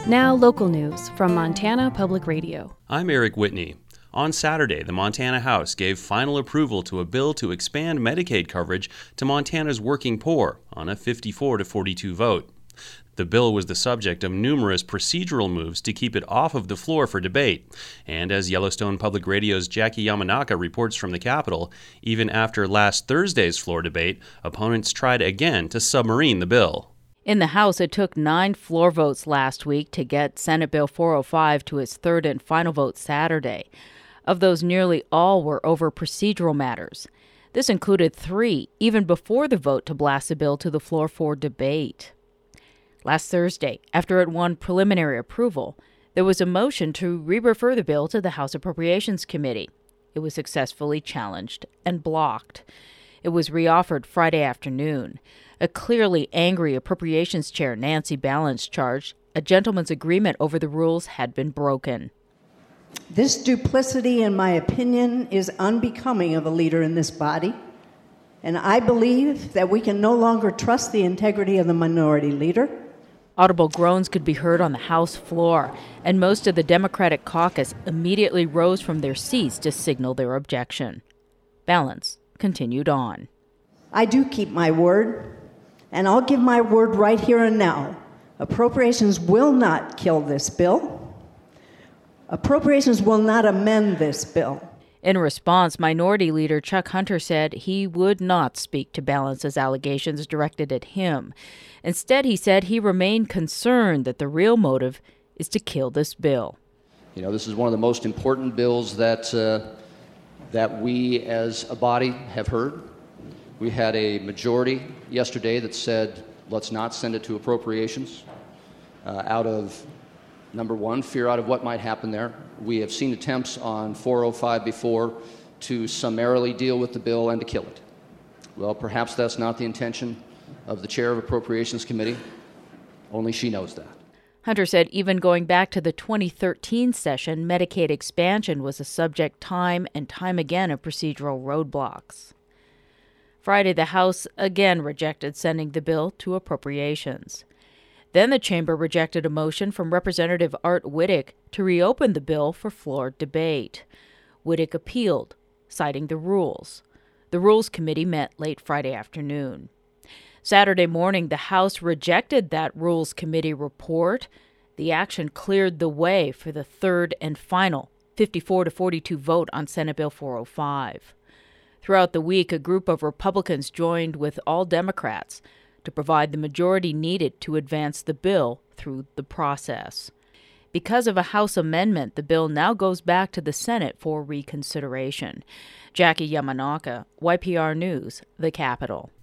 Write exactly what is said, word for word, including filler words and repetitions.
Now, local news from Montana Public Radio. I'm Eric Whitney. On Saturday, the Montana House gave final approval to a bill to expand Medicaid coverage to Montana's working poor on a fifty-four to forty-two vote. The bill was the subject of numerous procedural moves to keep it off of the floor for debate. And as Yellowstone Public Radio's Jackie Yamanaka reports from the Capitol, even after last Thursday's floor debate, opponents tried again to submarine the bill. In the House, it took nine floor votes last week to get Senate Bill four oh five to its third and final vote Saturday. Of those, nearly all were over procedural matters. This included three, even before the vote to blast the bill to the floor for debate. Last Thursday, after it won preliminary approval, there was a motion to re-refer the bill to the House Appropriations Committee. It was successfully challenged and blocked. It was reoffered Friday afternoon. A clearly angry Appropriations Chair, Nancy Ballance, charged a gentleman's agreement over the rules had been broken. This duplicity, in my opinion, is unbecoming of a leader in this body. And I believe that we can no longer trust the integrity of the minority leader. Audible groans could be heard on the House floor, and most of the Democratic caucus immediately rose from their seats to signal their objection. Ballance continued on. I do keep my word, and I'll give my word right here and now. Appropriations will not kill this bill. Appropriations will not amend this bill. In response, Minority Leader Chuck Hunter said he would not speak to Ballance's allegations directed at him. Instead, he said he remained concerned that the real motive is to kill this bill. You know, this is one of the most important bills that uh, that we as a body have heard. We had a majority yesterday that said, let's not send it to appropriations uh, out of, number one, fear out of what might happen there. We have seen attempts on four oh five before to summarily deal with the bill and to kill it. Well, perhaps that's not the intention of the chair of Appropriations Committee. Only she knows that. Hunter said even going back to the twenty thirteen session, Medicaid expansion was a subject time and time again of procedural roadblocks. Friday, the House again rejected sending the bill to appropriations. Then the chamber rejected a motion from Representative Art Wittig to reopen the bill for floor debate. Wittig appealed, citing the rules. The Rules Committee met late Friday afternoon. Saturday morning, the House rejected that Rules Committee report. The action cleared the way for the third and final fifty-four to forty-two vote on Senate Bill four oh five. Throughout the week, a group of Republicans joined with all Democrats to provide the majority needed to advance the bill through the process. Because of a House amendment, the bill now goes back to the Senate for reconsideration. Jackie Yamanaka, Y P R News, The Capitol.